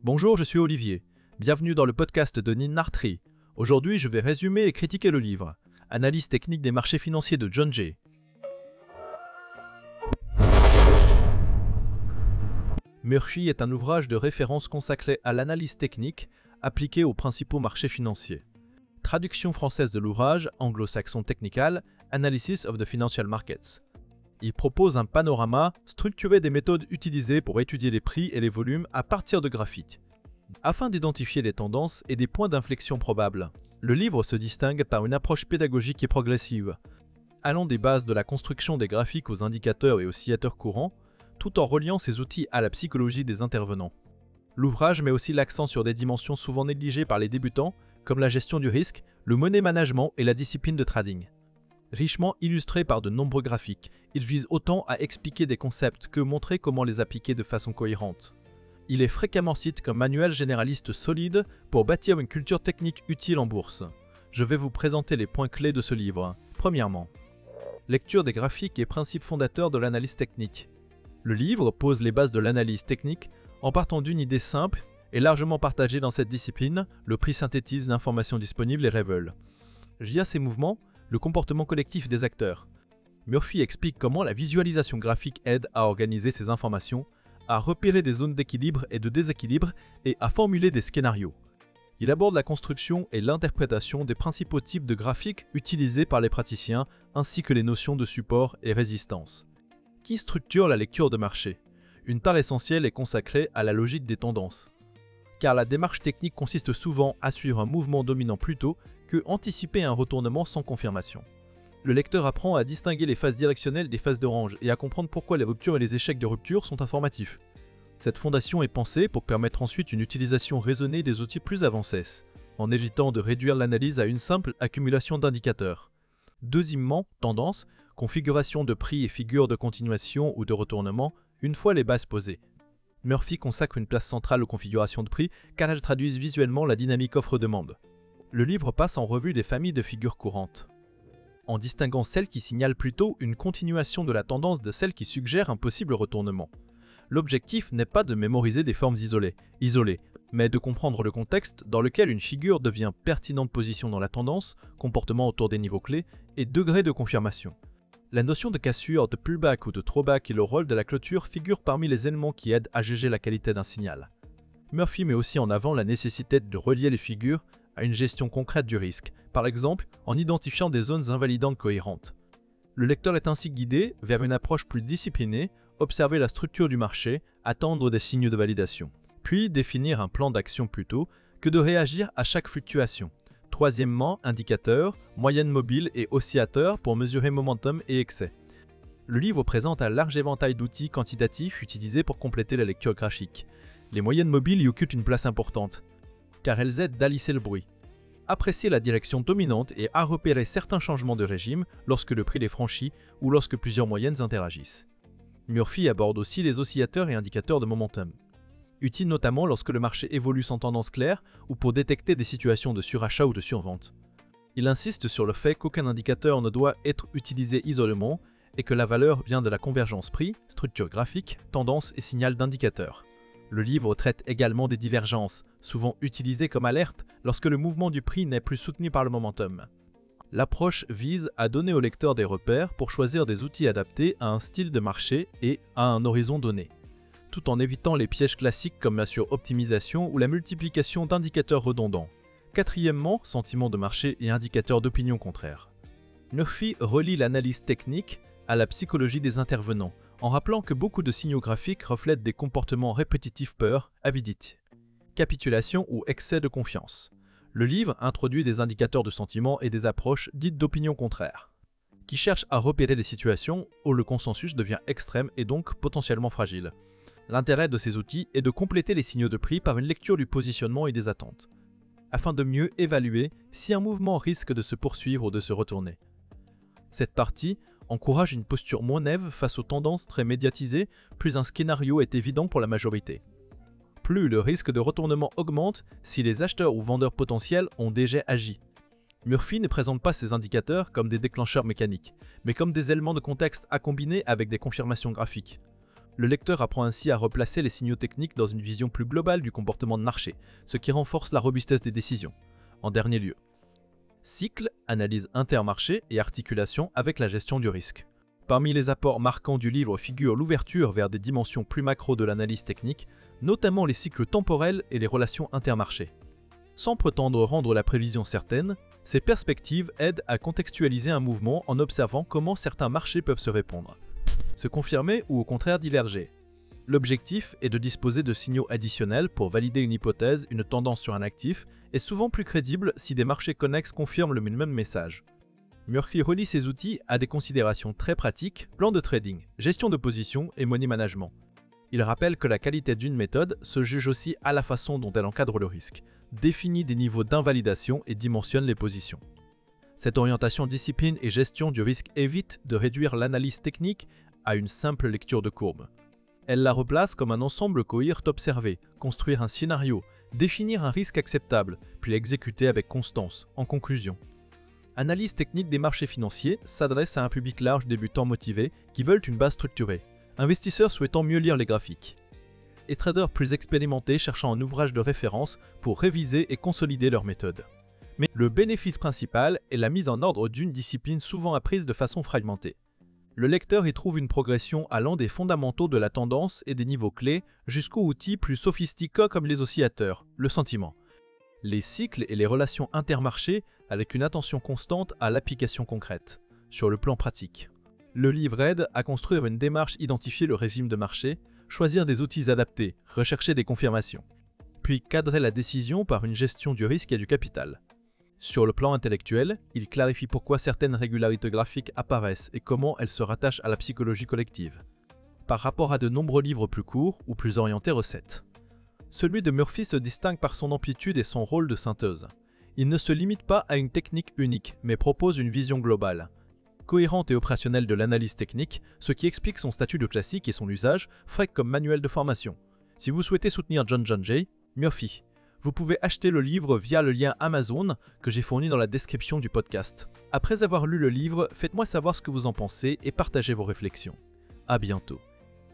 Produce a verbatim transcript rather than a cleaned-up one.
Bonjour, je suis Olivier. Bienvenue dans le podcast de Nin Nartri. Aujourd'hui, je vais résumer et critiquer le livre « Analyse technique des marchés financiers » de John Jay. Murphy est un ouvrage de référence consacré à l'analyse technique appliquée aux principaux marchés financiers. Traduction française de l'ouvrage, anglo-saxon technical, Analysis of the Financial Markets. Il propose un panorama structuré des méthodes utilisées pour étudier les prix et les volumes à partir de graphiques, afin d'identifier les tendances et des points d'inflexion probables. Le livre se distingue par une approche pédagogique et progressive, allant des bases de la construction des graphiques aux indicateurs et oscillateurs courants, tout en reliant ces outils à la psychologie des intervenants. L'ouvrage met aussi l'accent sur des dimensions souvent négligées par les débutants, comme la gestion du risque, le money management et la discipline de trading. Richement illustré par de nombreux graphiques, il vise autant à expliquer des concepts que montrer comment les appliquer de façon cohérente. Il est fréquemment cité comme manuel généraliste solide pour bâtir une culture technique utile en bourse. Je vais vous présenter les points clés de ce livre. Premièrement, lecture des graphiques et principes fondateurs de l'analyse technique. Le livre pose les bases de l'analyse technique en partant d'une idée simple et largement partagée dans cette discipline, le prix synthétise l'information disponible et révèle, via ces mouvements, le comportement collectif des acteurs. Murphy explique comment la visualisation graphique aide à organiser ces informations, à repérer des zones d'équilibre et de déséquilibre et à formuler des scénarios. Il aborde la construction et l'interprétation des principaux types de graphiques utilisés par les praticiens ainsi que les notions de support et résistance. Qui structure la lecture de marché? Une part essentielle est consacrée à la logique des tendances. Car la démarche technique consiste souvent à suivre un mouvement dominant plutôt que anticiper un retournement sans confirmation. Le lecteur apprend à distinguer les phases directionnelles des phases de range et à comprendre pourquoi les ruptures et les échecs de rupture sont informatifs. Cette fondation est pensée pour permettre ensuite une utilisation raisonnée des outils plus avancés, en évitant de réduire l'analyse à une simple accumulation d'indicateurs. Deuxièmement, tendance, configuration de prix et figures de continuation ou de retournement, une fois les bases posées. Murphy consacre une place centrale aux configurations de prix car elles traduisent visuellement la dynamique offre-demande. Le livre passe en revue des familles de figures courantes, en distinguant celles qui signalent plutôt une continuation de la tendance de celles qui suggèrent un possible retournement. L'objectif n'est pas de mémoriser des formes isolées, isolées, mais de comprendre le contexte dans lequel une figure devient pertinente position dans la tendance, comportement autour des niveaux clés et degré de confirmation. La notion de cassure, de pullback ou de throwback et le rôle de la clôture figurent parmi les éléments qui aident à juger la qualité d'un signal. Murphy met aussi en avant la nécessité de relier les figures à une gestion concrète du risque, par exemple en identifiant des zones invalidantes cohérentes. Le lecteur est ainsi guidé vers une approche plus disciplinée, observer la structure du marché, attendre des signes de validation, puis définir un plan d'action plutôt que de réagir à chaque fluctuation. Troisièmement, indicateurs, moyenne mobile et oscillateurs pour mesurer momentum et excès. Le livre présente un large éventail d'outils quantitatifs utilisés pour compléter la lecture graphique. Les moyennes mobiles y occupent une place importante, car elles aident à lisser le bruit, apprécier la direction dominante et à repérer certains changements de régime lorsque le prix les franchit ou lorsque plusieurs moyennes interagissent. Murphy aborde aussi les oscillateurs et indicateurs de momentum, utiles notamment lorsque le marché évolue sans tendance claire ou pour détecter des situations de surachat ou de survente. Il insiste sur le fait qu'aucun indicateur ne doit être utilisé isolément et que la valeur vient de la convergence prix, structure graphique, tendance et signal d'indicateur. Le livre traite également des divergences, souvent utilisées comme alerte lorsque le mouvement du prix n'est plus soutenu par le momentum. L'approche vise à donner au lecteur des repères pour choisir des outils adaptés à un style de marché et à un horizon donné, tout en évitant les pièges classiques comme la suroptimisation ou la multiplication d'indicateurs redondants. Quatrièmement, sentiment de marché et indicateurs d'opinion contraire. Murphy relie l'analyse technique à la psychologie des intervenants, en rappelant que beaucoup de signaux graphiques reflètent des comportements répétitifs peur, avidité, capitulation ou excès de confiance. Le livre introduit des indicateurs de sentiment et des approches dites d'opinion contraire, qui cherchent à repérer des situations où le consensus devient extrême et donc potentiellement fragile. L'intérêt de ces outils est de compléter les signaux de prix par une lecture du positionnement et des attentes, afin de mieux évaluer si un mouvement risque de se poursuivre ou de se retourner. Cette partie encourage une posture moins neuve face aux tendances très médiatisées, plus un scénario est évident pour la majorité. Plus le risque de retournement augmente si les acheteurs ou vendeurs potentiels ont déjà agi. Murphy ne présente pas ces indicateurs comme des déclencheurs mécaniques, mais comme des éléments de contexte à combiner avec des confirmations graphiques. Le lecteur apprend ainsi à replacer les signaux techniques dans une vision plus globale du comportement de marché, ce qui renforce la robustesse des décisions. En dernier lieu, cycle, analyse intermarché et articulation avec la gestion du risque. Parmi les apports marquants du livre figure l'ouverture vers des dimensions plus macro de l'analyse technique, notamment les cycles temporels et les relations intermarchés. Sans prétendre rendre la prévision certaine, ces perspectives aident à contextualiser un mouvement en observant comment certains marchés peuvent se répondre, se confirmer ou au contraire diverger. L'objectif est de disposer de signaux additionnels pour valider une hypothèse, une tendance sur un actif, est souvent plus crédible si des marchés connexes confirment le même message. Murphy relie ses outils à des considérations très pratiques, plan de trading, gestion de position et money management. Il rappelle que la qualité d'une méthode se juge aussi à la façon dont elle encadre le risque, définit des niveaux d'invalidation et dimensionne les positions. Cette orientation discipline et gestion du risque évite de réduire l'analyse technique à une simple lecture de courbe. Elle la replace comme un ensemble cohérent observer, construire un scénario, définir un risque acceptable, puis l'exécuter avec constance. En conclusion, Analyse technique des marchés financiers s'adresse à un public large débutant motivé qui veulent une base structurée, investisseurs souhaitant mieux lire les graphiques, et traders plus expérimentés cherchant un ouvrage de référence pour réviser et consolider leur méthode. Mais le bénéfice principal est la mise en ordre d'une discipline souvent apprise de façon fragmentée. Le lecteur y trouve une progression allant des fondamentaux de la tendance et des niveaux clés jusqu'aux outils plus sophistiqués comme les oscillateurs, le sentiment, les cycles et les relations intermarchés avec une attention constante à l'application concrète, sur le plan pratique. Le livre aide à construire une démarche, identifier le régime de marché, choisir des outils adaptés, rechercher des confirmations, puis cadrer la décision par une gestion du risque et du capital. Sur le plan intellectuel, il clarifie pourquoi certaines régularités graphiques apparaissent et comment elles se rattachent à la psychologie collective, par rapport à de nombreux livres plus courts ou plus orientés recettes. Celui de Murphy se distingue par son amplitude et son rôle de synthèse. Il ne se limite pas à une technique unique, mais propose une vision globale, cohérente et opérationnelle de l'analyse technique, ce qui explique son statut de classique et son usage fréquent comme manuel de formation. Si vous souhaitez soutenir John John Jay, Murphy, vous pouvez acheter le livre via le lien Amazon que j'ai fourni dans la description du podcast. Après avoir lu le livre, faites-moi savoir ce que vous en pensez et partagez vos réflexions. À bientôt.